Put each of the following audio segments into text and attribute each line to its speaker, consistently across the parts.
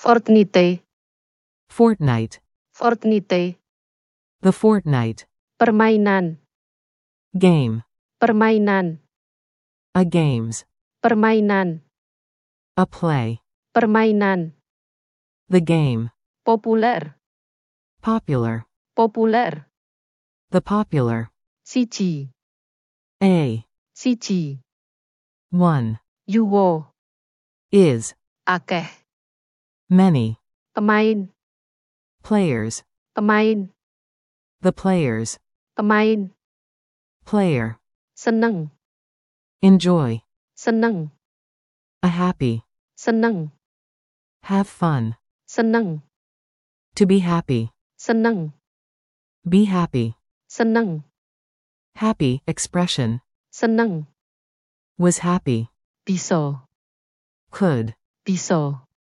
Speaker 1: Fortnite.
Speaker 2: Fortnight.
Speaker 1: Fortnite.
Speaker 2: The fortnight.
Speaker 1: Permainan.
Speaker 2: Game.
Speaker 1: Permainan.
Speaker 2: A games.
Speaker 1: Permainan.
Speaker 2: A play.
Speaker 1: Permainan.
Speaker 2: The game.
Speaker 1: Populer.
Speaker 2: Popular.
Speaker 1: Populer.
Speaker 2: The popular.
Speaker 1: Siji.
Speaker 2: A.
Speaker 1: Siji.
Speaker 2: One.
Speaker 1: Yuwo.
Speaker 2: Is.
Speaker 1: Akeh.
Speaker 2: Many.
Speaker 1: Pemain.
Speaker 2: Players.
Speaker 1: Pemain.
Speaker 2: The players.
Speaker 1: Pemain.
Speaker 2: Player.
Speaker 1: Seneng.
Speaker 2: Enjoy.
Speaker 1: Seneng.
Speaker 2: A happy.
Speaker 1: Seneng.
Speaker 2: Have fun.
Speaker 1: Seneng.
Speaker 2: To be happy.
Speaker 1: Seneng.
Speaker 2: Be happy.
Speaker 1: Seneng.
Speaker 2: Happy expression.
Speaker 1: Seneng.
Speaker 2: Was happy.
Speaker 1: Bisa.
Speaker 2: Could.
Speaker 1: Bisa.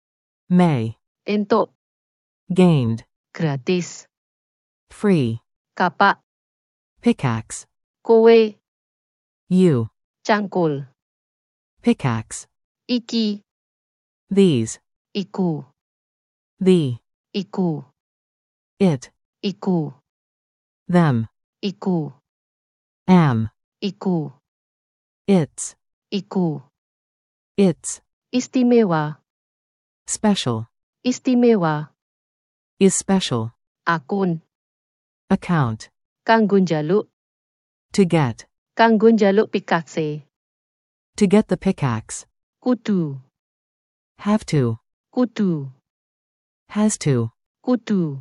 Speaker 2: May.
Speaker 1: Entuk.
Speaker 2: Gained.
Speaker 1: Gratis.
Speaker 2: Free.
Speaker 1: Kapak.
Speaker 2: Pickaxe.
Speaker 1: Kowe.
Speaker 2: You.
Speaker 1: Cangkul.
Speaker 2: Pickaxe.
Speaker 1: Iki.
Speaker 2: These.
Speaker 1: Iku.
Speaker 2: The.
Speaker 1: Iku.
Speaker 2: It.
Speaker 1: Iku.
Speaker 2: Them.
Speaker 1: Iku.
Speaker 2: Am.
Speaker 1: Iku.
Speaker 2: It's.
Speaker 1: Iku.
Speaker 2: It's.
Speaker 1: Istimewa.
Speaker 2: Special.
Speaker 1: Istimewa.
Speaker 2: Is special.
Speaker 1: Akun.
Speaker 2: Account.
Speaker 1: Kanggo njaluk.
Speaker 2: To get.
Speaker 1: Kanggo njaluk pikakse.
Speaker 2: To get the pickaxe.
Speaker 1: Kudu.
Speaker 2: Have to.
Speaker 1: Kudu.
Speaker 2: Has to.
Speaker 1: Kudu.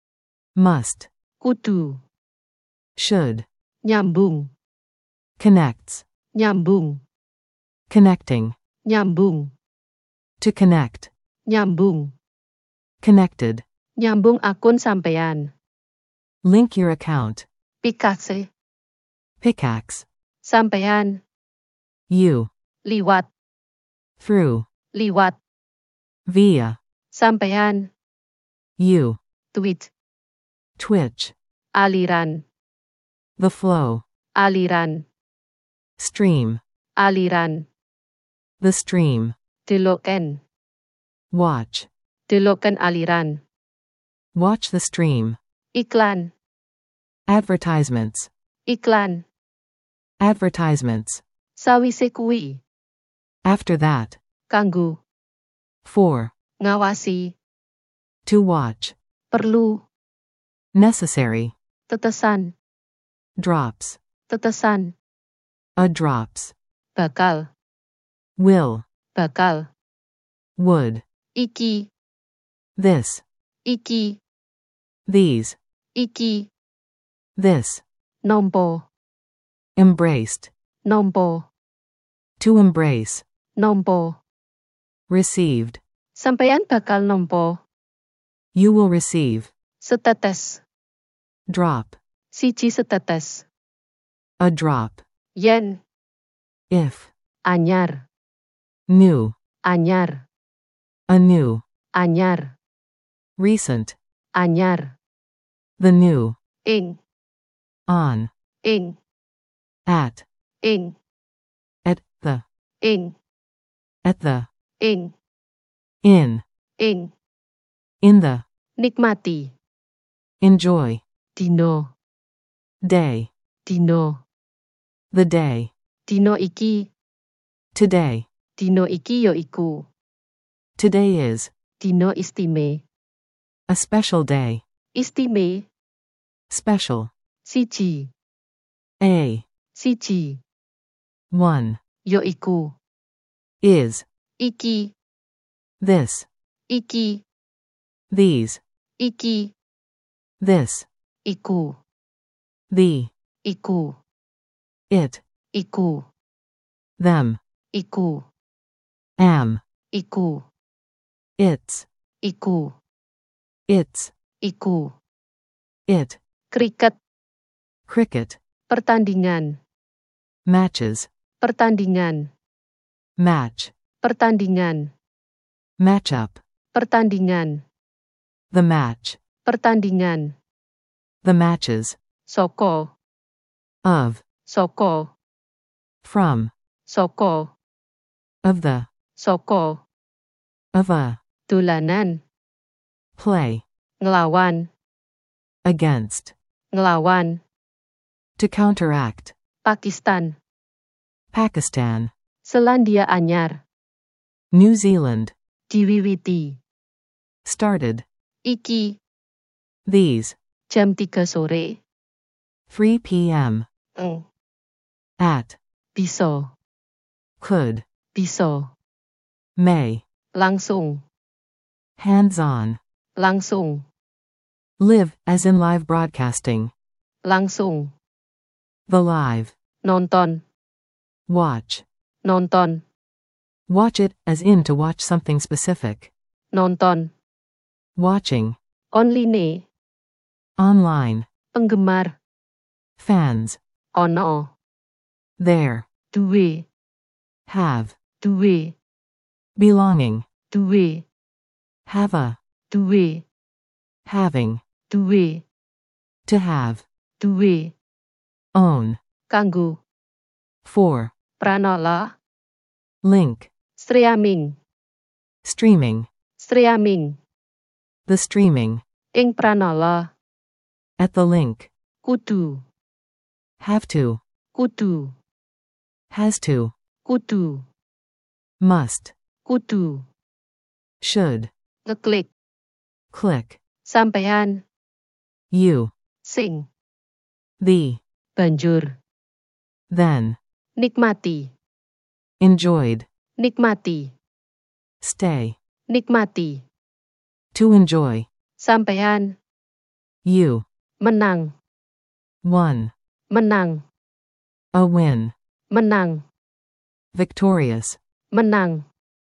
Speaker 2: Must.
Speaker 1: Kudu.
Speaker 2: Should.
Speaker 1: Nyambung.
Speaker 2: Connects.
Speaker 1: Nyambung.
Speaker 2: Connecting.
Speaker 1: Nyambung.
Speaker 2: To connect.
Speaker 1: Nyambung.
Speaker 2: Connected.
Speaker 1: Nyambung akun sampean.
Speaker 2: Link your account.
Speaker 1: Pikakse.
Speaker 2: Pickaxe.
Speaker 1: Sampean.
Speaker 2: You.
Speaker 1: Liwat.
Speaker 2: Through.
Speaker 1: Liwat.
Speaker 2: Via.
Speaker 1: Sampean.
Speaker 2: You.
Speaker 1: Tweet.
Speaker 2: Twitch.
Speaker 1: Aliran.
Speaker 2: The flow.
Speaker 1: Aliran.
Speaker 2: Stream.
Speaker 1: Aliran.
Speaker 2: The stream.
Speaker 1: Deloken.
Speaker 2: Watch.
Speaker 1: Deloken aliran.
Speaker 2: Watch the stream.
Speaker 1: Iklan.
Speaker 2: Advertisements.
Speaker 1: Iklan.
Speaker 2: Advertisements.
Speaker 1: Sawise kuwi.
Speaker 2: After that.
Speaker 1: Kanggo.
Speaker 2: For.
Speaker 1: Ngawasi.
Speaker 2: To watch.
Speaker 1: Perlu.
Speaker 2: Necessary.
Speaker 1: Tetesan.
Speaker 2: Drops.
Speaker 1: Tetesan.
Speaker 2: A drops.
Speaker 1: Bakal.
Speaker 2: Will.
Speaker 1: Bakal.
Speaker 2: Would.
Speaker 1: Iki.
Speaker 2: This.
Speaker 1: Iki.
Speaker 2: These.
Speaker 1: Iki.
Speaker 2: This.
Speaker 1: Nompo.
Speaker 2: Embraced.
Speaker 1: Nompo.
Speaker 2: To embrace.
Speaker 1: Nompo.
Speaker 2: Received.
Speaker 1: Sampeyan bakal nompo.
Speaker 2: You will receive.
Speaker 1: Setetes.
Speaker 2: Drop.
Speaker 1: Siji setetes.
Speaker 2: A drop.
Speaker 1: Yen.
Speaker 2: If.
Speaker 1: Anyar.
Speaker 2: New.
Speaker 1: Anyar.
Speaker 2: Anew.
Speaker 1: Anyar.
Speaker 2: Recent.
Speaker 1: Anyar.
Speaker 2: The new.
Speaker 1: Ing.
Speaker 2: On.
Speaker 1: Ing.
Speaker 2: At.
Speaker 1: Ing.
Speaker 2: At the.
Speaker 1: Ing.
Speaker 2: At the.
Speaker 1: Ing.
Speaker 2: In.
Speaker 1: Ing.
Speaker 2: In the.
Speaker 1: Nikmati.
Speaker 2: Enjoy.
Speaker 1: Dino.
Speaker 2: Day.
Speaker 1: Dino.
Speaker 2: The day.
Speaker 1: Dino iki.
Speaker 2: Today.
Speaker 1: Dino iki yo iku.
Speaker 2: Today is.
Speaker 1: Dino istime.
Speaker 2: A special day.
Speaker 1: Istime.
Speaker 2: Special.
Speaker 1: Siji.
Speaker 2: A.
Speaker 1: Siji.
Speaker 2: One.
Speaker 1: Yo iku.
Speaker 2: Is.
Speaker 1: Iki.
Speaker 2: This.
Speaker 1: Iki.
Speaker 2: These.
Speaker 1: Iki.
Speaker 2: This.
Speaker 1: Iku.
Speaker 2: The.
Speaker 1: Iku.
Speaker 2: It.
Speaker 1: Iku.
Speaker 2: Them.
Speaker 1: Iku.
Speaker 2: Am.
Speaker 1: Iku.
Speaker 2: It's.
Speaker 1: Iku.
Speaker 2: It's.
Speaker 1: Iku.
Speaker 2: It.
Speaker 1: Kriket.
Speaker 2: Cricket.
Speaker 1: Pertandingan.
Speaker 2: Matches.
Speaker 1: Pertandingan.
Speaker 2: Match.
Speaker 1: Pertandingan.
Speaker 2: Matchup.
Speaker 1: Pertandingan.
Speaker 2: The match.
Speaker 1: Pertandingan.
Speaker 2: The matches.
Speaker 1: Soko.
Speaker 2: Of.
Speaker 1: Soko.
Speaker 2: From.
Speaker 1: Soko.
Speaker 2: Of the.
Speaker 1: Soko.
Speaker 2: Of a.
Speaker 1: dolanan,
Speaker 2: play,
Speaker 1: ngelawan,
Speaker 2: against,
Speaker 1: ngelawan,
Speaker 2: to counteract,
Speaker 1: Pakistan,
Speaker 2: Pakistan,
Speaker 1: Selandia Anyar,
Speaker 2: New Zealand,
Speaker 1: diwiwiti,
Speaker 2: started,
Speaker 1: iki,
Speaker 2: these,
Speaker 1: jam 3 sore,
Speaker 2: 3 p.m., at,
Speaker 1: bisa,
Speaker 2: could,
Speaker 1: bisa,
Speaker 2: may,
Speaker 1: langsung,
Speaker 2: hands-on,
Speaker 1: langsung,
Speaker 2: live as in live broadcasting,
Speaker 1: langsung,
Speaker 2: the live,
Speaker 1: nonton,
Speaker 2: watch,
Speaker 1: nonton,
Speaker 2: watch it as in to watch something specific,
Speaker 1: nonton,
Speaker 2: watching,
Speaker 1: online,
Speaker 2: online,
Speaker 1: penggemar,
Speaker 2: fans,
Speaker 1: ono,
Speaker 2: there,
Speaker 1: duwe,
Speaker 2: have,
Speaker 1: duwe,
Speaker 2: belonging,
Speaker 1: duwe,
Speaker 2: have a,
Speaker 1: duwe,
Speaker 2: having,
Speaker 1: duwe,
Speaker 2: to have,
Speaker 1: duwe,
Speaker 2: own,
Speaker 1: kanggo,
Speaker 2: for,
Speaker 1: pranola,
Speaker 2: link,
Speaker 1: streaming,
Speaker 2: streaming,
Speaker 1: streaming,
Speaker 2: the streaming,
Speaker 1: ing pranola,
Speaker 2: at the link,
Speaker 1: kudu,
Speaker 2: have to,
Speaker 1: kudu,
Speaker 2: has to,
Speaker 1: kudu,
Speaker 2: must,
Speaker 1: kudu,
Speaker 2: should,
Speaker 1: ngeklik,
Speaker 2: click,
Speaker 1: sampean,
Speaker 2: you,
Speaker 1: sing,
Speaker 2: the,
Speaker 1: banjur,
Speaker 2: then,
Speaker 1: nikmati,
Speaker 2: enjoyed,
Speaker 1: nikmati,
Speaker 2: stay,
Speaker 1: nikmati,
Speaker 2: to enjoy,
Speaker 1: sampean,
Speaker 2: you,
Speaker 1: menang,
Speaker 2: won,
Speaker 1: menang,
Speaker 2: a win,
Speaker 1: menang,
Speaker 2: victorious,
Speaker 1: menang,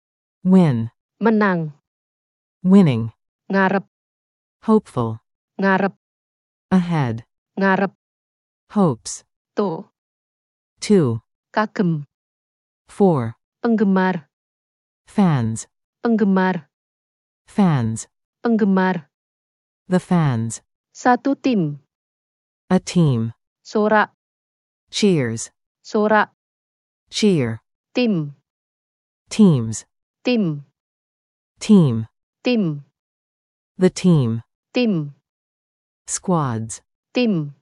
Speaker 2: win,
Speaker 1: menang,
Speaker 2: winning,
Speaker 1: ngarep,
Speaker 2: hopeful,
Speaker 1: ngarep,
Speaker 2: ahead,
Speaker 1: ngarep,
Speaker 2: hopes,
Speaker 1: to,
Speaker 2: to,
Speaker 1: kagem,
Speaker 2: for,
Speaker 1: penggemar,
Speaker 2: fans,
Speaker 1: penggemar,
Speaker 2: fans,
Speaker 1: penggemar,
Speaker 2: the fans,
Speaker 1: satu tim,
Speaker 2: a team,
Speaker 1: sorak,
Speaker 2: cheers,
Speaker 1: sorak,
Speaker 2: cheer,
Speaker 1: tim,
Speaker 2: teams,
Speaker 1: tim,
Speaker 2: team,
Speaker 1: tim,
Speaker 2: the team,
Speaker 1: tim,
Speaker 2: squads,
Speaker 1: tim,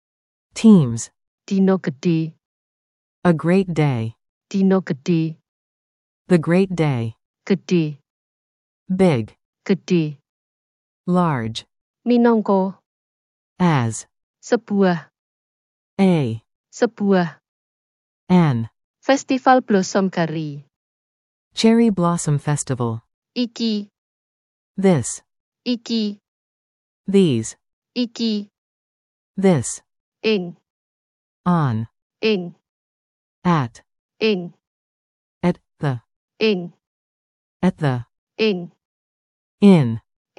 Speaker 2: teams,
Speaker 1: dino gede,
Speaker 2: a great day,
Speaker 1: dino gede,
Speaker 2: the great day,
Speaker 1: gede,
Speaker 2: big,
Speaker 1: gede,
Speaker 2: large,
Speaker 1: minangka,
Speaker 2: as,
Speaker 1: sebuah,
Speaker 2: a,
Speaker 1: sebuah,
Speaker 2: an,
Speaker 1: festival blossom kari,
Speaker 2: cherry blossom festival,
Speaker 1: iki,
Speaker 2: this,
Speaker 1: iki,
Speaker 2: these,
Speaker 1: iki,
Speaker 2: this,
Speaker 1: ing,
Speaker 2: on,
Speaker 1: ing,
Speaker 2: at,
Speaker 1: ing,
Speaker 2: at the,
Speaker 1: ing,
Speaker 2: at the,
Speaker 1: ing,
Speaker 2: in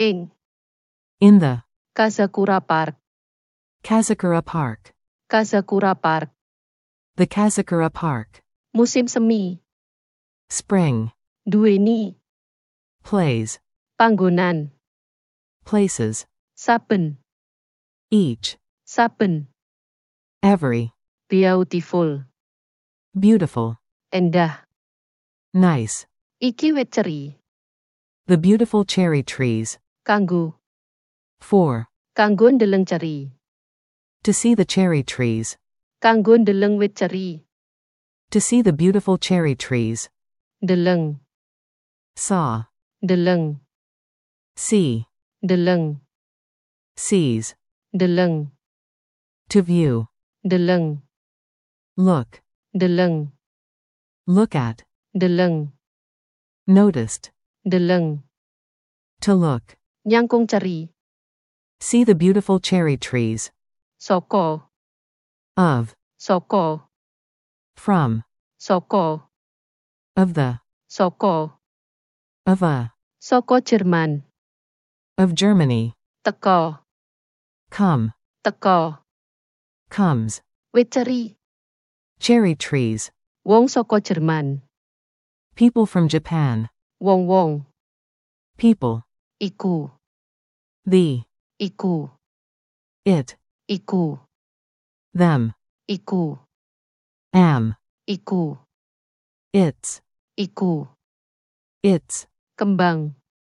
Speaker 2: the,
Speaker 1: Kazakura Park,
Speaker 2: Kazakura Park,
Speaker 1: Kazakura Park,
Speaker 2: the Kazakura Park,
Speaker 1: musim semi,
Speaker 2: spring,
Speaker 1: duweni,
Speaker 2: plays,
Speaker 1: panggonan,
Speaker 2: places,
Speaker 1: saben,
Speaker 2: each,
Speaker 1: saben,
Speaker 2: every,
Speaker 1: beautiful,
Speaker 2: beautiful,
Speaker 1: endah,
Speaker 2: nice,
Speaker 1: iki wit ceri,
Speaker 2: the beautiful cherry trees,
Speaker 1: kanggo,
Speaker 2: for,
Speaker 1: kanggo ndeleng ceri,
Speaker 2: to see the cherry trees,
Speaker 1: kanggo ndeleng wit ceri,
Speaker 2: to see the beautiful cherry trees,
Speaker 1: ndeleng,
Speaker 2: saw,
Speaker 1: ndeleng,
Speaker 2: see,
Speaker 1: ndeleng,
Speaker 2: sees,
Speaker 1: ndeleng,
Speaker 2: to view,
Speaker 1: ndeleng,
Speaker 2: look,
Speaker 1: ndeleng,
Speaker 2: look at,
Speaker 1: ndeleng,
Speaker 2: noticed,
Speaker 1: ndeleng,
Speaker 2: to look,
Speaker 1: nyangkung ceri,
Speaker 2: see the beautiful cherry trees,
Speaker 1: soko,
Speaker 2: of,
Speaker 1: soko,
Speaker 2: from,
Speaker 1: soko,
Speaker 2: of the,
Speaker 1: soko,
Speaker 2: of a,
Speaker 1: soko Jerman,
Speaker 2: of Germany,
Speaker 1: teko,
Speaker 2: come,
Speaker 1: teko,
Speaker 2: comes,
Speaker 1: wit ceri,
Speaker 2: cherry trees,
Speaker 1: wong soko Jerman,
Speaker 2: people from Japan,
Speaker 1: wong-wong,
Speaker 2: people,
Speaker 1: iku,
Speaker 2: the,
Speaker 1: iku,
Speaker 2: it,
Speaker 1: iku,
Speaker 2: them,
Speaker 1: iku,
Speaker 2: am,
Speaker 1: iku,
Speaker 2: its,
Speaker 1: iku,
Speaker 2: its,
Speaker 1: kembang,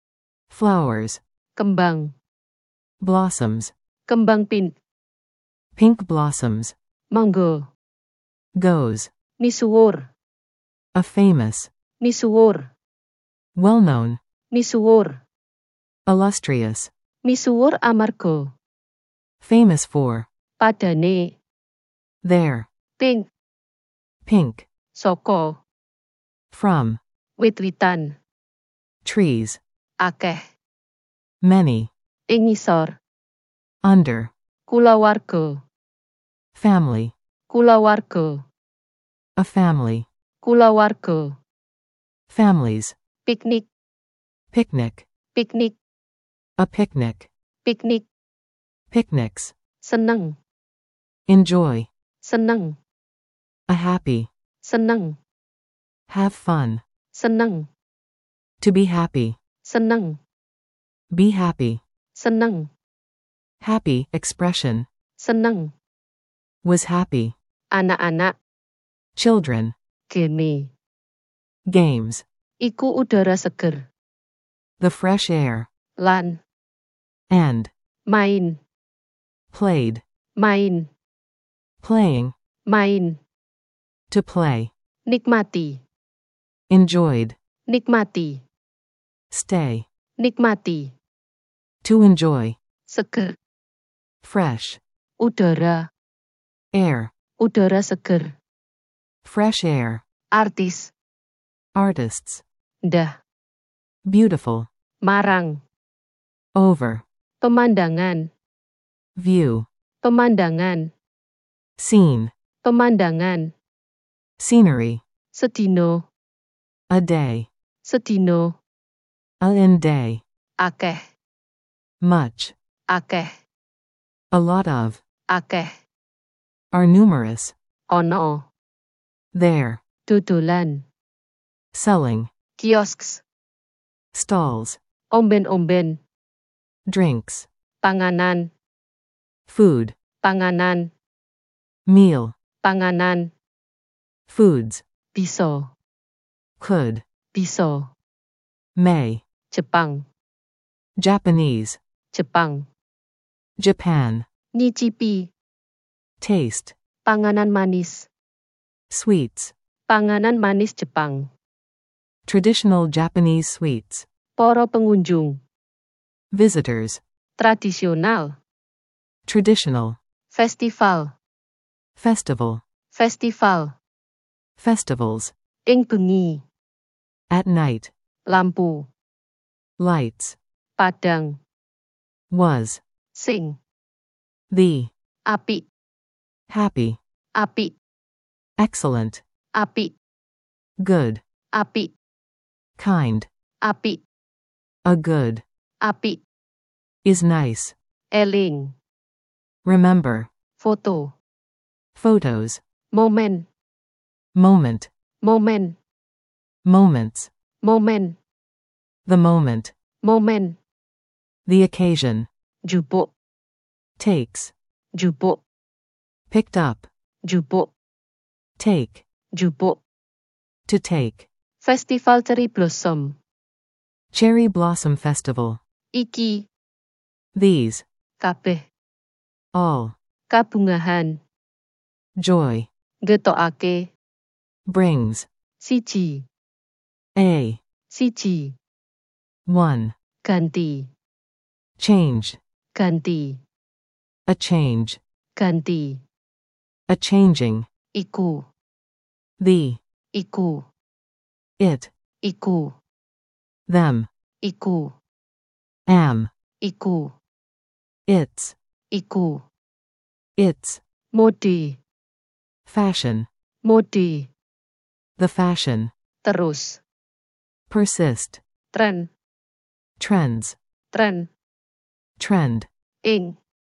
Speaker 2: flowers,
Speaker 1: kembang,
Speaker 2: blossoms,
Speaker 1: kembang pink,
Speaker 2: pink blossoms,
Speaker 1: monggo,
Speaker 2: goes,
Speaker 1: misuwur,
Speaker 2: a famous,
Speaker 1: misuwur,
Speaker 2: well-known,
Speaker 1: misuwur,
Speaker 2: illustrious,
Speaker 1: misuwur amarga,
Speaker 2: famous for,
Speaker 1: padane,
Speaker 2: there,
Speaker 1: pink,
Speaker 2: pink,
Speaker 1: saka,
Speaker 2: from,
Speaker 1: wit-witan,
Speaker 2: trees,
Speaker 1: akeh,
Speaker 2: many,
Speaker 1: ing ngisor,
Speaker 2: under,
Speaker 1: kulawarga,
Speaker 2: family,
Speaker 1: kulawarga,
Speaker 2: a family,
Speaker 1: kulawarga,
Speaker 2: families,
Speaker 1: piknik,
Speaker 2: picnic,
Speaker 1: piknik,
Speaker 2: a picnic,
Speaker 1: piknik,
Speaker 2: picnics,
Speaker 1: seneng,
Speaker 2: enjoy,
Speaker 1: seneng,
Speaker 2: a happy,
Speaker 1: seneng,
Speaker 2: have fun,
Speaker 1: seneng,
Speaker 2: to be happy,
Speaker 1: seneng,
Speaker 2: be happy,
Speaker 1: seneng,
Speaker 2: happy expression,
Speaker 1: seneng,
Speaker 2: was happy,
Speaker 1: anak-anak,
Speaker 2: children,
Speaker 1: gene,
Speaker 2: games,
Speaker 1: iku udara seger,
Speaker 2: the fresh air,
Speaker 1: lan,
Speaker 2: and,
Speaker 1: main,
Speaker 2: played,
Speaker 1: main,
Speaker 2: playing,
Speaker 1: main,
Speaker 2: to play,
Speaker 1: nikmati,
Speaker 2: enjoyed,
Speaker 1: nikmati,
Speaker 2: stay,
Speaker 1: nikmati,
Speaker 2: to enjoy,
Speaker 1: seger,
Speaker 2: fresh,
Speaker 1: udara,
Speaker 2: air,
Speaker 1: udara seger,
Speaker 2: fresh air,
Speaker 1: artis,
Speaker 2: artists,
Speaker 1: ndah,
Speaker 2: beautiful,
Speaker 1: marang,
Speaker 2: over,
Speaker 1: pemandangan,
Speaker 2: view,
Speaker 1: pemandangan,
Speaker 2: scene,
Speaker 1: pemandangan,
Speaker 2: scenery,
Speaker 1: sedino,
Speaker 2: a day,
Speaker 1: sedino,
Speaker 2: in day,
Speaker 1: akeh,
Speaker 2: much,
Speaker 1: akeh,
Speaker 2: a lot of,
Speaker 1: akeh,
Speaker 2: are numerous,
Speaker 1: ono,
Speaker 2: there,
Speaker 1: dodolan,
Speaker 2: selling,
Speaker 1: kiosks,
Speaker 2: stalls,
Speaker 1: omben-omben,
Speaker 2: drinks,
Speaker 1: panganan,
Speaker 2: food,
Speaker 1: panganan,
Speaker 2: meal,
Speaker 1: panganan,
Speaker 2: foods,
Speaker 1: bisa,
Speaker 2: could,
Speaker 1: bisa,
Speaker 2: may,
Speaker 1: Jepang,
Speaker 2: Japanese,
Speaker 1: Jepang,
Speaker 2: Japan,
Speaker 1: nyicipi,
Speaker 2: taste,
Speaker 1: panganan manis,
Speaker 2: sweets,
Speaker 1: panganan manis Jepang,
Speaker 2: traditional Japanese sweets,
Speaker 1: para pengunjung,
Speaker 2: visitors,
Speaker 1: tradisional,
Speaker 2: traditional,
Speaker 1: festival,
Speaker 2: festival,
Speaker 1: festival,
Speaker 2: festivals,
Speaker 1: ing bengi,
Speaker 2: at night,
Speaker 1: lampu,
Speaker 2: lights,
Speaker 1: padang,
Speaker 2: was,
Speaker 1: sing,
Speaker 2: the,
Speaker 1: apik,
Speaker 2: happy,
Speaker 1: apik,
Speaker 2: excellent,
Speaker 1: apik,
Speaker 2: good,
Speaker 1: apik,
Speaker 2: kind,
Speaker 1: apik,
Speaker 2: a good,
Speaker 1: apik,
Speaker 2: is nice,
Speaker 1: eling,
Speaker 2: remember,
Speaker 1: foto,
Speaker 2: photos,
Speaker 1: momen,
Speaker 2: moment,
Speaker 1: momen,
Speaker 2: moments,
Speaker 1: momen,
Speaker 2: the moment,
Speaker 1: momen,
Speaker 2: the occasion,
Speaker 1: jupuk,
Speaker 2: takes,
Speaker 1: jupuk,
Speaker 2: picked up,
Speaker 1: jupuk,
Speaker 2: take,
Speaker 1: jupuk,
Speaker 2: to take,
Speaker 1: festival cherry blossom,
Speaker 2: cherry blossom festival,
Speaker 1: iki,
Speaker 2: these,
Speaker 1: kabeh,
Speaker 2: all,
Speaker 1: kabungahan,
Speaker 2: joy,
Speaker 1: getokake,
Speaker 2: brings,
Speaker 1: siji,
Speaker 2: a,
Speaker 1: siji,
Speaker 2: one,
Speaker 1: ganti,
Speaker 2: change,
Speaker 1: ganti,
Speaker 2: a change,
Speaker 1: ganti,
Speaker 2: a changing,
Speaker 1: iku,
Speaker 2: the,
Speaker 1: iku,
Speaker 2: it,
Speaker 1: iku,
Speaker 2: them,
Speaker 1: iku,
Speaker 2: am,
Speaker 1: iku,
Speaker 2: its,
Speaker 1: iku,
Speaker 2: its,
Speaker 1: mode,
Speaker 2: fashion,
Speaker 1: mode,
Speaker 2: the fashion,
Speaker 1: terus,
Speaker 2: persist,
Speaker 1: tren,
Speaker 2: trends,
Speaker 1: tren,
Speaker 2: trend,
Speaker 1: ing,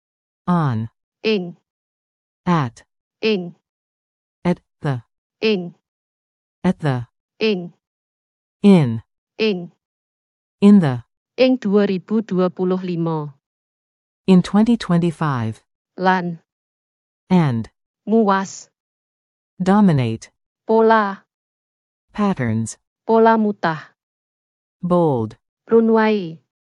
Speaker 2: on,
Speaker 1: ing,
Speaker 2: at,
Speaker 1: ing,
Speaker 2: at the,
Speaker 1: ing,
Speaker 2: at the,
Speaker 1: ing,
Speaker 2: in the,
Speaker 1: ing 2025,
Speaker 2: in 2025,
Speaker 1: lan,
Speaker 2: and,
Speaker 1: nguwas,
Speaker 2: dominate,
Speaker 1: pola,
Speaker 2: patterns,
Speaker 1: pola mutah,
Speaker 2: bold,
Speaker 1: runway,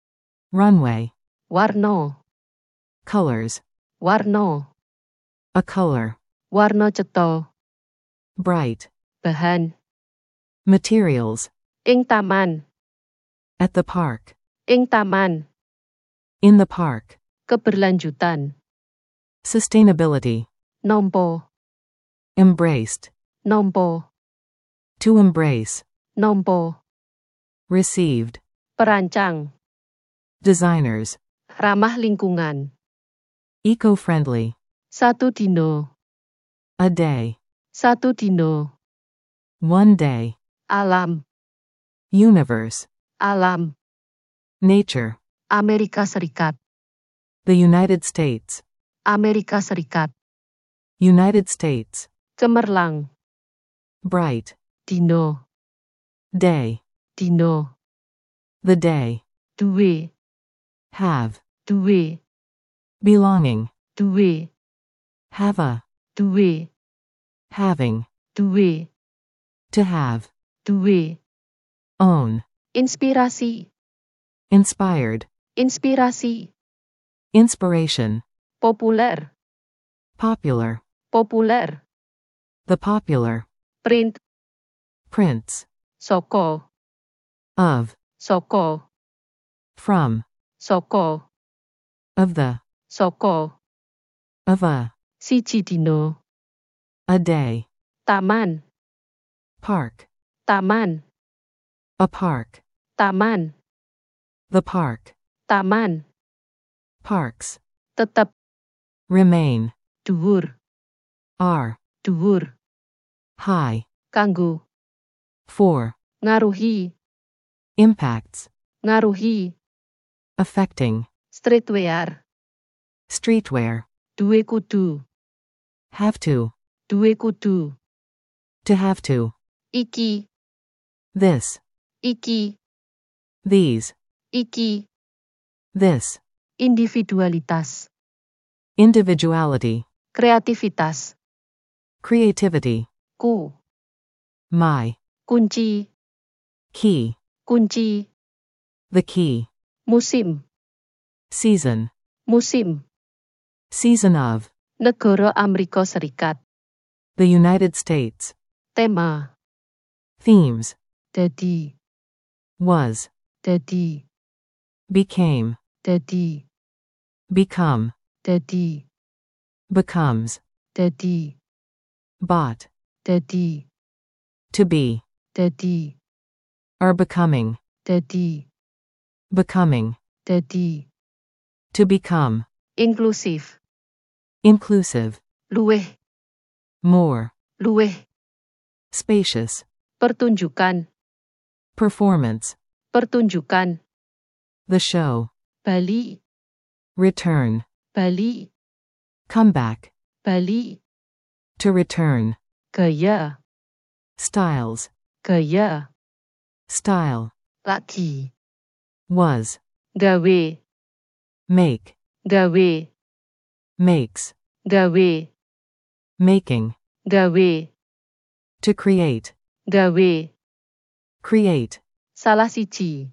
Speaker 2: Runway.
Speaker 1: Warna.
Speaker 2: Colors.
Speaker 1: Warna.
Speaker 2: A color.
Speaker 1: Warna cetha.
Speaker 2: Bright.
Speaker 1: Bahan.
Speaker 2: Materials.
Speaker 1: Ing taman.
Speaker 2: At the park.
Speaker 1: Ing taman.
Speaker 2: In the park.
Speaker 1: Keberlanjutan.
Speaker 2: Sustainability.
Speaker 1: Nampa.
Speaker 2: Embraced.
Speaker 1: Nampa.
Speaker 2: To embrace.
Speaker 1: Nampa.
Speaker 2: Received.
Speaker 1: Perancang.
Speaker 2: Designers.
Speaker 1: Ramah lingkungan.
Speaker 2: Eco-friendly.
Speaker 1: Satu dino.
Speaker 2: A day.
Speaker 1: Satu dino.
Speaker 2: One day.
Speaker 1: Alam.
Speaker 2: Universe.
Speaker 1: Alam.
Speaker 2: Nature.
Speaker 1: Amerika Serikat.
Speaker 2: The United States.
Speaker 1: Amerika Serikat.
Speaker 2: United States.
Speaker 1: Cemerlang.
Speaker 2: Bright.
Speaker 1: Dino.
Speaker 2: Day.
Speaker 1: Dino.
Speaker 2: The day.
Speaker 1: Duwe.
Speaker 2: Have.
Speaker 1: Duwe.
Speaker 2: Belonging.
Speaker 1: Duwe.
Speaker 2: Have a.
Speaker 1: Duwe.
Speaker 2: Having.
Speaker 1: Duwe.
Speaker 2: To have.
Speaker 1: Duwe.
Speaker 2: Own.
Speaker 1: Inspirasi.
Speaker 2: Inspired.
Speaker 1: Inspirasi.
Speaker 2: Inspiration.
Speaker 1: Populer.
Speaker 2: Popular.
Speaker 1: Populer.
Speaker 2: The popular.
Speaker 1: Print.
Speaker 2: Prince.
Speaker 1: Soko.
Speaker 2: Of.
Speaker 1: Soko.
Speaker 2: From.
Speaker 1: Soko.
Speaker 2: Of the.
Speaker 1: Soko.
Speaker 2: Of a.
Speaker 1: Siji dino.
Speaker 2: A day.
Speaker 1: Taman.
Speaker 2: Park.
Speaker 1: Taman.
Speaker 2: A park.
Speaker 1: Taman.
Speaker 2: The park.
Speaker 1: Taman.
Speaker 2: Parks.
Speaker 1: Tetap.
Speaker 2: Remain.
Speaker 1: Dhuwur.
Speaker 2: Are.
Speaker 1: Dhuwur.
Speaker 2: High.
Speaker 1: Kanggo.
Speaker 2: For.
Speaker 1: Ngaruhi.
Speaker 2: Impacts.
Speaker 1: Ngaruhi.
Speaker 2: Affecting.
Speaker 1: Streetwear.
Speaker 2: Streetwear.
Speaker 1: Duwe kudu.
Speaker 2: Have to.
Speaker 1: Duwe kudu.
Speaker 2: To have to.
Speaker 1: Iki.
Speaker 2: This.
Speaker 1: Iki.
Speaker 2: These.
Speaker 1: Iki.
Speaker 2: This.
Speaker 1: Individualitas.
Speaker 2: Individuality.
Speaker 1: Kreativitas.
Speaker 2: Creativity.
Speaker 1: Ku.
Speaker 2: My.
Speaker 1: Kunci.
Speaker 2: Key.
Speaker 1: Kunci.
Speaker 2: The key.
Speaker 1: Musim.
Speaker 2: Season.
Speaker 1: Musim.
Speaker 2: Season of.
Speaker 1: Negara Amerika Serikat.
Speaker 2: The United States.
Speaker 1: Tema.
Speaker 2: Themes.
Speaker 1: Dadi.
Speaker 2: Was.
Speaker 1: Dadi.
Speaker 2: Became.
Speaker 1: Dadi.
Speaker 2: Become.
Speaker 1: Dadi.
Speaker 2: Becomes.
Speaker 1: Dadi.
Speaker 2: Bought.
Speaker 1: Dadi.
Speaker 2: To be.
Speaker 1: Dadi.
Speaker 2: Are becoming.
Speaker 1: Dadi.
Speaker 2: Becoming.
Speaker 1: Dadi.
Speaker 2: To become.
Speaker 1: Inklusif.
Speaker 2: Inclusive.
Speaker 1: Luweh.
Speaker 2: More.
Speaker 1: Luweh.
Speaker 2: Spacious.
Speaker 1: Pertunjukan.
Speaker 2: Performance.
Speaker 1: Pertunjukan.
Speaker 2: The show.
Speaker 1: Bali.
Speaker 2: Return.
Speaker 1: Bali.
Speaker 2: Come back.
Speaker 1: Bali.
Speaker 2: To return.
Speaker 1: Gaya.
Speaker 2: Styles.
Speaker 1: Gaya.
Speaker 2: Style.
Speaker 1: Lagi.
Speaker 2: Was.
Speaker 1: Gawe.
Speaker 2: Make.
Speaker 1: Gawe.
Speaker 2: Makes.
Speaker 1: Gawe.
Speaker 2: Making.
Speaker 1: Gawe.
Speaker 2: To create.
Speaker 1: Gawe.
Speaker 2: Create.
Speaker 1: Salah siji.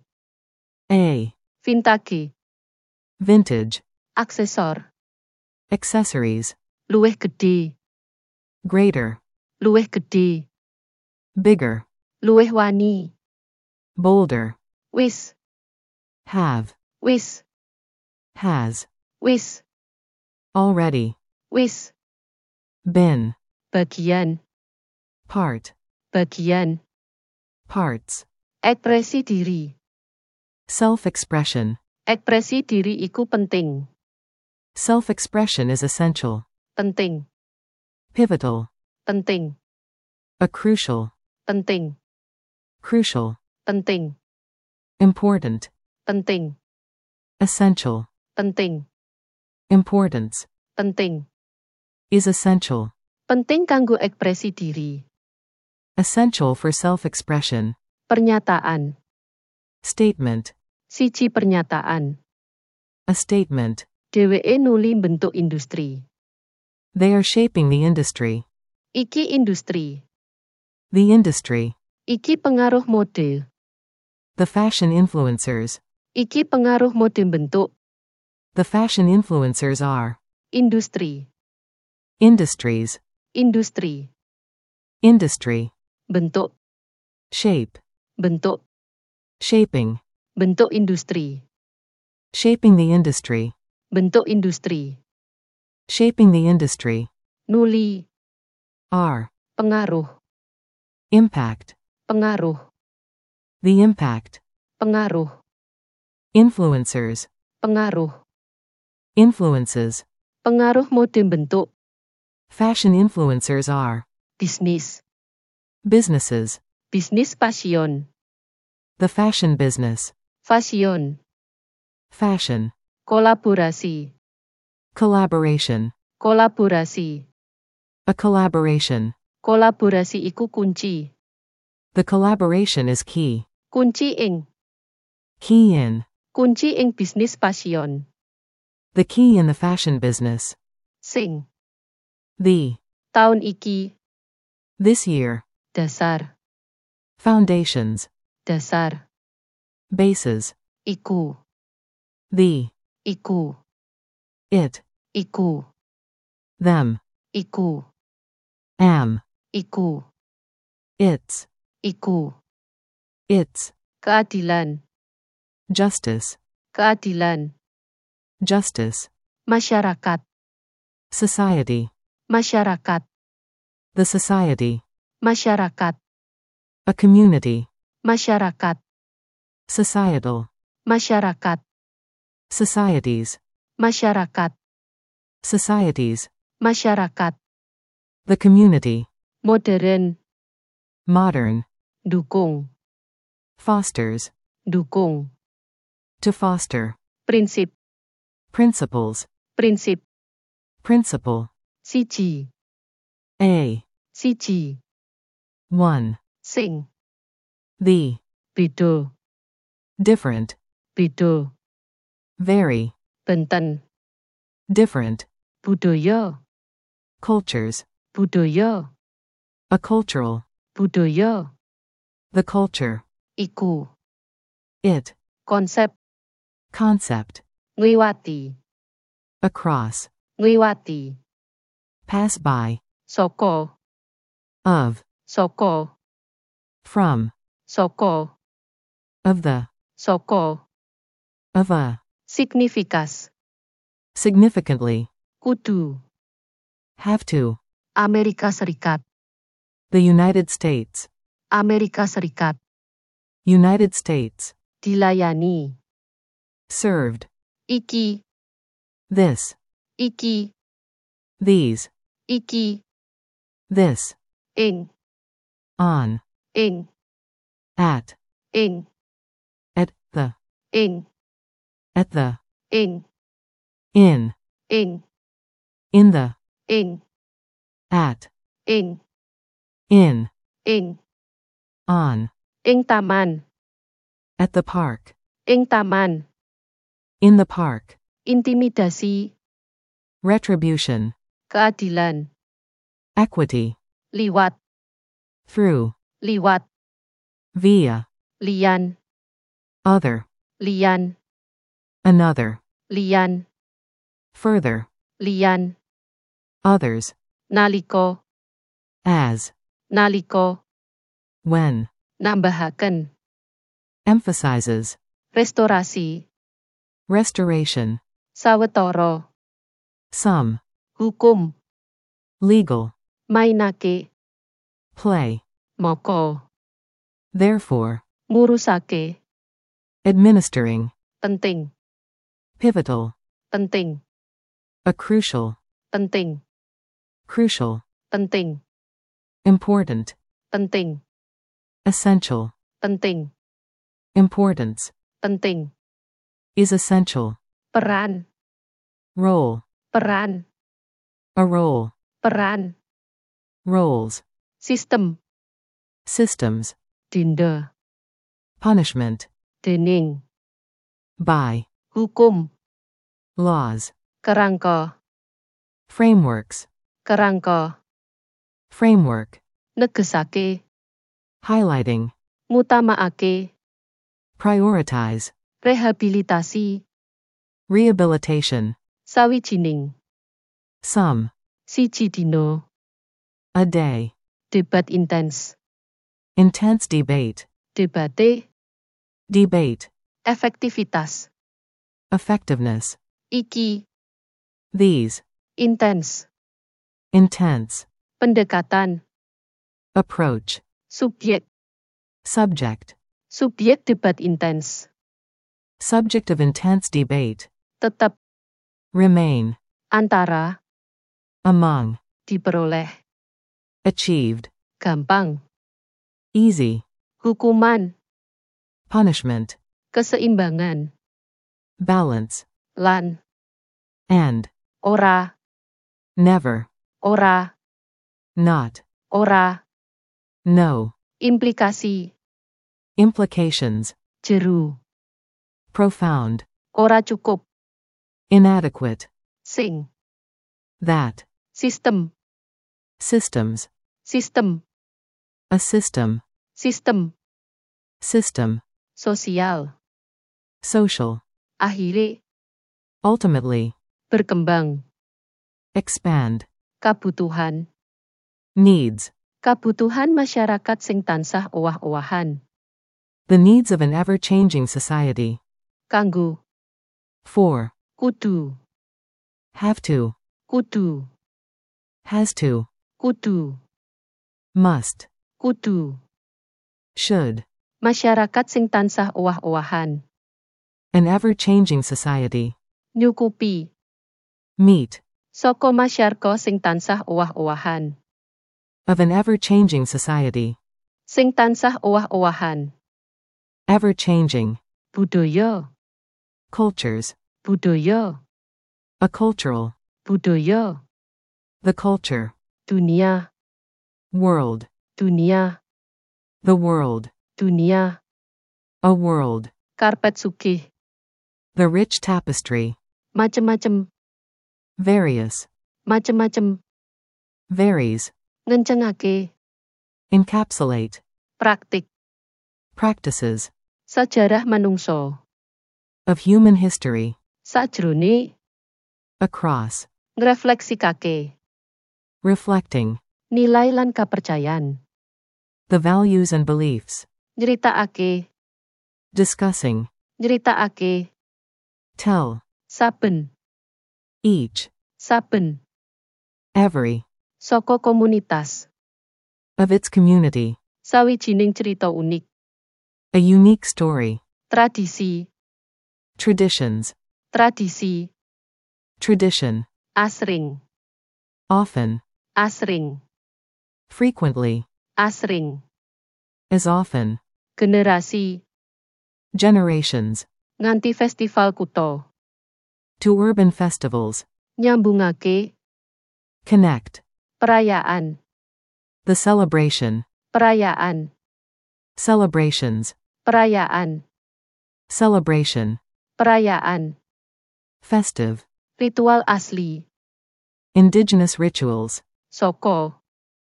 Speaker 2: A.
Speaker 1: Vintage.
Speaker 2: Vintage.
Speaker 1: Aksesor.
Speaker 2: Accessories.
Speaker 1: Luwih gede.
Speaker 2: Greater.
Speaker 1: Luwih gede.
Speaker 2: Bigger.
Speaker 1: Luwih wani.
Speaker 2: Bolder.
Speaker 1: Wis.
Speaker 2: Have.
Speaker 1: Wis.
Speaker 2: Has.
Speaker 1: Wis.
Speaker 2: Already.
Speaker 1: Wis.
Speaker 2: Been.
Speaker 1: Bagian.
Speaker 2: Part.
Speaker 1: Bagian.
Speaker 2: Parts.
Speaker 1: Ekspresi diri.
Speaker 2: Self-expression.
Speaker 1: Ekspresi diri iku penting.
Speaker 2: Self-expression is essential.
Speaker 1: Penting.
Speaker 2: Pivotal.
Speaker 1: Penting.
Speaker 2: A crucial.
Speaker 1: Penting.
Speaker 2: Crucial.
Speaker 1: Penting.
Speaker 2: Important.
Speaker 1: Penting.
Speaker 2: Essential.
Speaker 1: Penting.
Speaker 2: Importance.
Speaker 1: Penting.
Speaker 2: Is essential.
Speaker 1: Penting kanggo ekspresi diri.
Speaker 2: Essential for self-expression.
Speaker 1: Pernyataan.
Speaker 2: Statement.
Speaker 1: Siji pernyataan.
Speaker 2: A statement.
Speaker 1: Dheweke nuli bentuk industri.
Speaker 2: They are shaping the industry.
Speaker 1: Iki industri.
Speaker 2: The industry.
Speaker 1: Iki pengaruh mode.
Speaker 2: The fashion influencers.
Speaker 1: Iki pengaruh mode bentuk.
Speaker 2: The fashion influencers are
Speaker 1: Industri.
Speaker 2: industries,
Speaker 1: Industri.
Speaker 2: industry,
Speaker 1: Bentuk.
Speaker 2: shape,
Speaker 1: Bentuk.
Speaker 2: shaping,
Speaker 1: Bentuk industri.
Speaker 2: shaping the industry,
Speaker 1: Bentuk industri.
Speaker 2: shaping the industry,
Speaker 1: Nuli.
Speaker 2: are
Speaker 1: Pengaruh.
Speaker 2: impact,
Speaker 1: Pengaruh.
Speaker 2: the impact,
Speaker 1: Pengaruh.
Speaker 2: influencers,
Speaker 1: Pengaruh.
Speaker 2: influences,
Speaker 1: Pengaruh mode bentuk.
Speaker 2: fashion influencers are
Speaker 1: Bisnis.
Speaker 2: businesses,
Speaker 1: Bisnis passion.
Speaker 2: the fashion business,
Speaker 1: Fashion.
Speaker 2: fashion,
Speaker 1: Kolaborasi.
Speaker 2: collaboration,
Speaker 1: Kolaborasi.
Speaker 2: a collaboration.
Speaker 1: Kolaborasi iku kunci.
Speaker 2: The collaboration is key.
Speaker 1: Kunci ing.
Speaker 2: Key in.
Speaker 1: Kunci ing bisnis passion.
Speaker 2: The key in the fashion business.
Speaker 1: Sing.
Speaker 2: The.
Speaker 1: Tahun iki.
Speaker 2: This year.
Speaker 1: Dasar.
Speaker 2: Foundations.
Speaker 1: Dasar.
Speaker 2: Bases.
Speaker 1: Iku.
Speaker 2: The.
Speaker 1: Iku.
Speaker 2: It.
Speaker 1: Iku.
Speaker 2: Them.
Speaker 1: Iku.
Speaker 2: Am.
Speaker 1: Iku.
Speaker 2: It's.
Speaker 1: Iku.
Speaker 2: It's.
Speaker 1: Keadilan.
Speaker 2: Justice.
Speaker 1: Keadilan.
Speaker 2: Justice.
Speaker 1: Masyarakat.
Speaker 2: Society.
Speaker 1: Masyarakat.
Speaker 2: The society.
Speaker 1: Masyarakat.
Speaker 2: A community.
Speaker 1: Masyarakat.
Speaker 2: Societal.
Speaker 1: Masyarakat.
Speaker 2: Societies.
Speaker 1: Masyarakat.
Speaker 2: Societies.
Speaker 1: Masyarakat.
Speaker 2: The community.
Speaker 1: Modern.
Speaker 2: Modern.
Speaker 1: Dukung.
Speaker 2: Fosters.
Speaker 1: Dukung.
Speaker 2: To foster.
Speaker 1: Prinsip.
Speaker 2: Principles.
Speaker 1: Prinsip.
Speaker 2: Principle.
Speaker 1: Siji.
Speaker 2: A.
Speaker 1: Siji.
Speaker 2: One.
Speaker 1: Sing.
Speaker 2: The.
Speaker 1: Beda.
Speaker 2: Different.
Speaker 1: Beda.
Speaker 2: Very.
Speaker 1: Benten.
Speaker 2: Different.
Speaker 1: Budaya.
Speaker 2: Cultures.
Speaker 1: Budaya.
Speaker 2: A cultural.
Speaker 1: Budaya.
Speaker 2: The culture.
Speaker 1: Iku.
Speaker 2: It.
Speaker 1: Konsep.
Speaker 2: Concept.
Speaker 1: Ngliwati.
Speaker 2: Across.
Speaker 1: Ngliwati.
Speaker 2: Pass by.
Speaker 1: Saka.
Speaker 2: Of.
Speaker 1: Saka.
Speaker 2: From.
Speaker 1: Saka.
Speaker 2: Of the.
Speaker 1: Saka.
Speaker 2: Of a.
Speaker 1: Signifikas.
Speaker 2: Significantly.
Speaker 1: Kudu.
Speaker 2: Have to.
Speaker 1: Amerika Serikat.
Speaker 2: The United States.
Speaker 1: Amerika Serikat.
Speaker 2: United States.
Speaker 1: Dilayani.
Speaker 2: Served.
Speaker 1: Iki.
Speaker 2: This.
Speaker 1: Iki.
Speaker 2: These.
Speaker 1: Iki.
Speaker 2: This.
Speaker 1: Ing.
Speaker 2: On.
Speaker 1: Ing.
Speaker 2: At.
Speaker 1: Ing.
Speaker 2: At the.
Speaker 1: Ing.
Speaker 2: At the.
Speaker 1: Ing.
Speaker 2: In.
Speaker 1: Ing.
Speaker 2: In the.
Speaker 1: Ing.
Speaker 2: At.
Speaker 1: Ing.
Speaker 2: In.
Speaker 1: Ing.
Speaker 2: On.
Speaker 1: Ing taman.
Speaker 2: At the park.
Speaker 1: Ing taman.
Speaker 2: In the park.
Speaker 1: Intimidasi.
Speaker 2: Retribution.
Speaker 1: Keadilan.
Speaker 2: Equity.
Speaker 1: Liwat.
Speaker 2: Through.
Speaker 1: Liwat.
Speaker 2: Via.
Speaker 1: Lian.
Speaker 2: Other.
Speaker 1: Lian.
Speaker 2: Another.
Speaker 1: Lian.
Speaker 2: Further.
Speaker 1: Lian.
Speaker 2: Others.
Speaker 1: Naliko.
Speaker 2: As.
Speaker 1: Naliko.
Speaker 2: When.
Speaker 1: Nambahaken.
Speaker 2: Emphasizes.
Speaker 1: Restorasi.
Speaker 2: Restoration.
Speaker 1: Sawetara.
Speaker 2: Some.
Speaker 1: Hukum.
Speaker 2: Legal.
Speaker 1: Mainake.
Speaker 2: Play.
Speaker 1: Moko.
Speaker 2: Therefore.
Speaker 1: Ngurusake.
Speaker 2: Administering.
Speaker 1: Penting.
Speaker 2: Pivotal.
Speaker 1: Penting.
Speaker 2: A crucial.
Speaker 1: Penting.
Speaker 2: Crucial.
Speaker 1: Penting.
Speaker 2: Important.
Speaker 1: Penting.
Speaker 2: Essential.
Speaker 1: Penting.
Speaker 2: Importance.
Speaker 1: Penting.
Speaker 2: Is essential.
Speaker 1: Peran.
Speaker 2: Role.
Speaker 1: Peran.
Speaker 2: A role.
Speaker 1: Peran.
Speaker 2: Roles.
Speaker 1: Sistem.
Speaker 2: Systems.
Speaker 1: Dinda.
Speaker 2: Punishment.
Speaker 1: Dening.
Speaker 2: By.
Speaker 1: Hukum.
Speaker 2: Laws.
Speaker 1: Kerangka.
Speaker 2: Frameworks.
Speaker 1: Kerangka.
Speaker 2: Framework.
Speaker 1: Negesake.
Speaker 2: Highlighting.
Speaker 1: Ngutamaake.
Speaker 2: Prioritize.
Speaker 1: Rehabilitasi.
Speaker 2: Rehabilitation.
Speaker 1: Sawijining.
Speaker 2: Some.
Speaker 1: Siji dino.
Speaker 2: A day.
Speaker 1: Debat intens.
Speaker 2: Intense debate.
Speaker 1: Debate.
Speaker 2: Debate.
Speaker 1: Efektivitas.
Speaker 2: Effectiveness.
Speaker 1: Iki.
Speaker 2: These.
Speaker 1: Intens.
Speaker 2: Intense.
Speaker 1: Pendekatan.
Speaker 2: Approach.
Speaker 1: Subjek.
Speaker 2: Subject.
Speaker 1: Subjek debat intens.
Speaker 2: Subject of intense debate.
Speaker 1: Tetap.
Speaker 2: Remain.
Speaker 1: Antara.
Speaker 2: Among.
Speaker 1: Diperoleh.
Speaker 2: Achieved.
Speaker 1: Gampang.
Speaker 2: Easy.
Speaker 1: Hukuman.
Speaker 2: Punishment.
Speaker 1: Keseimbangan.
Speaker 2: Balance.
Speaker 1: Lan.
Speaker 2: And.
Speaker 1: Ora.
Speaker 2: Never.
Speaker 1: Ora.
Speaker 2: Not.
Speaker 1: Ora.
Speaker 2: No.
Speaker 1: Implikasi.
Speaker 2: Implications.
Speaker 1: Jeru.
Speaker 2: Profound.
Speaker 1: Ora cukup.
Speaker 2: Inadequate.
Speaker 1: Sing.
Speaker 2: That.
Speaker 1: Sistem.
Speaker 2: Systems.
Speaker 1: Sistem.
Speaker 2: A system.
Speaker 1: Sistem.
Speaker 2: System.
Speaker 1: Sosial.
Speaker 2: Social.
Speaker 1: Akhire.
Speaker 2: Ultimately.
Speaker 1: Berkembang.
Speaker 2: Expand.
Speaker 1: Kabutuhan.
Speaker 2: Needs.
Speaker 1: Kabutuhan masyarakat sing tansah owah-owahan.
Speaker 2: The needs of an ever-changing society.
Speaker 1: Kanggo.
Speaker 2: For.
Speaker 1: Kudu.
Speaker 2: Have to.
Speaker 1: Kudu.
Speaker 2: Has to.
Speaker 1: Kudu.
Speaker 2: Must.
Speaker 1: Kudu.
Speaker 2: Should.
Speaker 1: Masyarakat sing tansah owah-owahan.
Speaker 2: An ever-changing society.
Speaker 1: Nyukupi.
Speaker 2: Meet.
Speaker 1: Saka masyarka sing tansah owah-owahan.
Speaker 2: Of an ever-changing society.
Speaker 1: Sing tansah owah-owahan.
Speaker 2: Ever-changing.
Speaker 1: Budaya.
Speaker 2: Cultures.
Speaker 1: Budaya.
Speaker 2: A cultural.
Speaker 1: Budaya.
Speaker 2: The culture.
Speaker 1: Dunia.
Speaker 2: World.
Speaker 1: Dunia.
Speaker 2: The world.
Speaker 1: Dunia.
Speaker 2: A world.
Speaker 1: Karpet sugih.
Speaker 2: The rich tapestry.
Speaker 1: Macem-macem.
Speaker 2: Various.
Speaker 1: Macem-macem.
Speaker 2: Varies.
Speaker 1: Ngencengake.
Speaker 2: Encapsulate.
Speaker 1: Praktik.
Speaker 2: Practices.
Speaker 1: Sajarah manungso.
Speaker 2: Of human history.
Speaker 1: Sajrone.
Speaker 2: Across.
Speaker 1: Ngrefleksikake.
Speaker 2: Reflecting.
Speaker 1: Nilai lan kapercayan.
Speaker 2: The values and beliefs.
Speaker 1: Nyritakake.
Speaker 2: Discussing.
Speaker 1: Nyritakake.
Speaker 2: Tell.
Speaker 1: Saben.
Speaker 2: Each.
Speaker 1: Saben.
Speaker 2: Every.
Speaker 1: Saka komunitas.
Speaker 2: Of its community.
Speaker 1: Sawijining cerita unik.
Speaker 2: A unique story.
Speaker 1: Tradisi.
Speaker 2: Traditions.
Speaker 1: Tradisi.
Speaker 2: Tradition.
Speaker 1: Asring.
Speaker 2: Often.
Speaker 1: Asring.
Speaker 2: Frequently.
Speaker 1: Asring.
Speaker 2: As often.
Speaker 1: Generasi.
Speaker 2: Generations.
Speaker 1: Nganti festival kuto.
Speaker 2: To urban festivals.
Speaker 1: Nyambungake.
Speaker 2: Connect.
Speaker 1: Perayaan.
Speaker 2: The celebration.
Speaker 1: Perayaan.
Speaker 2: Celebrations.
Speaker 1: Perayaan.
Speaker 2: Celebration.
Speaker 1: Perayaan.
Speaker 2: Festive.
Speaker 1: Ritual asli.
Speaker 2: Indigenous rituals.
Speaker 1: Saka.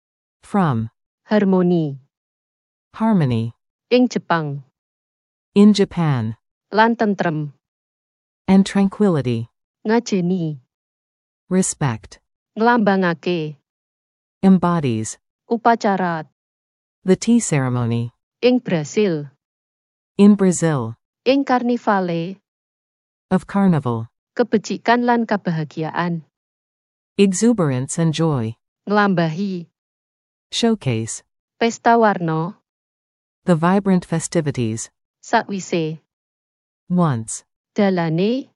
Speaker 2: From.
Speaker 1: Harmoni.
Speaker 2: Harmony.
Speaker 1: Ing Jepang.
Speaker 2: In Japan.
Speaker 1: Lan tentrem.
Speaker 2: And tranquility.
Speaker 1: Ngajeni.
Speaker 2: Respect.
Speaker 1: Nglambangake.
Speaker 2: Embodies.
Speaker 1: Upacara.
Speaker 2: The tea ceremony.
Speaker 1: Ing Brasil.
Speaker 2: In Brazil.
Speaker 1: Ing Karnivale.
Speaker 2: Of carnival.
Speaker 1: Kebecikan lan kabahagiaan.
Speaker 2: Exuberance and joy.
Speaker 1: Nglambahi.
Speaker 2: Showcase.
Speaker 1: Pesta warna.
Speaker 2: The vibrant festivities.
Speaker 1: Sakwise.
Speaker 2: Once.
Speaker 1: Dalane.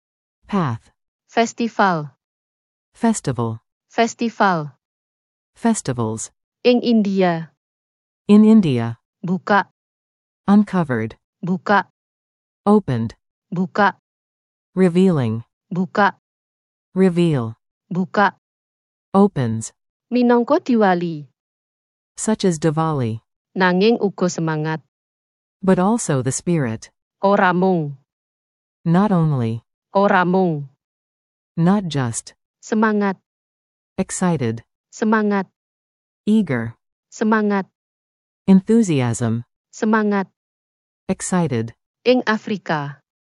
Speaker 2: Path.
Speaker 1: Festival.
Speaker 2: Festival.
Speaker 1: Festival.
Speaker 2: Festivals.
Speaker 1: Ing India.
Speaker 2: In India.
Speaker 1: Buka.
Speaker 2: Uncovered.
Speaker 1: Buka.
Speaker 2: Opened.
Speaker 1: Buka.
Speaker 2: Revealing.
Speaker 1: Buka.
Speaker 2: Reveal.
Speaker 1: Buka.
Speaker 2: Opens.
Speaker 1: Minangka Diwali.
Speaker 2: Such as Diwali.
Speaker 1: Nanging uga semangat.
Speaker 2: But also the spirit.
Speaker 1: Ora mung.
Speaker 2: Not only.
Speaker 1: Ora mung.
Speaker 2: Not just.
Speaker 1: Semangat.
Speaker 2: Excited.
Speaker 1: Semangat.
Speaker 2: Eager.
Speaker 1: Semangat.
Speaker 2: Enthusiasm.
Speaker 1: Semangat.
Speaker 2: Excited.
Speaker 1: Ing Afrika.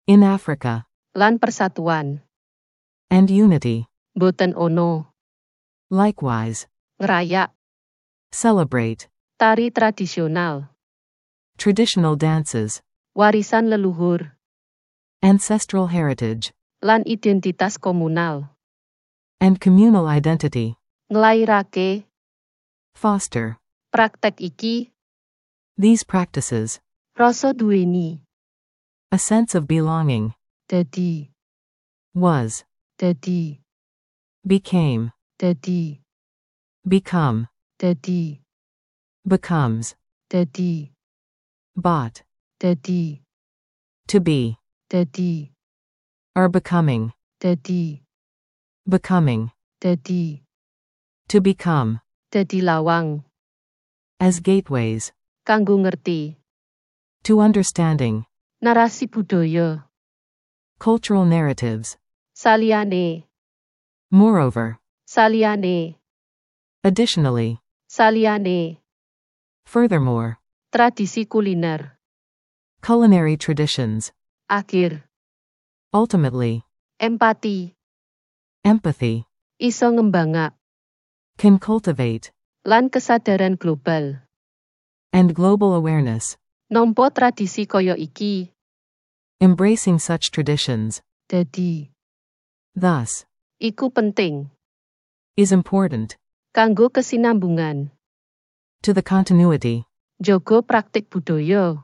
Speaker 2: In Africa.
Speaker 1: lan persatuan,
Speaker 2: And unity.
Speaker 1: boten ono,
Speaker 2: Likewise.
Speaker 1: ngerayak,
Speaker 2: Celebrate.
Speaker 1: tari tradisional,
Speaker 2: Traditional dances.
Speaker 1: warisan leluhur,
Speaker 2: Ancestral heritage.
Speaker 1: lan identitas komunal,
Speaker 2: And communal identity.
Speaker 1: nglairake,
Speaker 2: Foster.
Speaker 1: praktek iki,
Speaker 2: These practices.
Speaker 1: rasa duweni,
Speaker 2: A sense of belonging.
Speaker 1: dadi,
Speaker 2: Was.
Speaker 1: dadi,
Speaker 2: Became.
Speaker 1: dadi,
Speaker 2: Become.
Speaker 1: dadi,
Speaker 2: Becomes.
Speaker 1: dadi,
Speaker 2: Bought.
Speaker 1: dadi,
Speaker 2: To be.
Speaker 1: dadi,
Speaker 2: Are becoming.
Speaker 1: dadi,
Speaker 2: Becoming.
Speaker 1: dadi,
Speaker 2: To become.
Speaker 1: dadi lawang,
Speaker 2: As gateways.
Speaker 1: kanggo ngerti,
Speaker 2: To understanding.
Speaker 1: narasi budaya,
Speaker 2: Cultural narratives.
Speaker 1: saliyane,
Speaker 2: Moreover.
Speaker 1: saliyane,
Speaker 2: Additionally.
Speaker 1: saliyane,
Speaker 2: Furthermore.
Speaker 1: tradisi kuliner,
Speaker 2: Culinary traditions.
Speaker 1: akhir,
Speaker 2: Ultimately.
Speaker 1: empati,
Speaker 2: Empathy.
Speaker 1: iso ngembangak,
Speaker 2: Can cultivate.
Speaker 1: lan kesadaran global,
Speaker 2: And global awareness.
Speaker 1: nampa tradisi kaya iki,
Speaker 2: Embracing such traditions.
Speaker 1: dadi,
Speaker 2: Thus.
Speaker 1: iku penting,
Speaker 2: Is important.
Speaker 1: kanggo kesinambungan,
Speaker 2: To the continuity.
Speaker 1: jaga praktik budaya,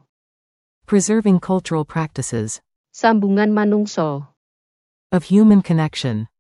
Speaker 2: Preserving cultural practices.
Speaker 1: sambungan manungsa,
Speaker 2: Of human connection.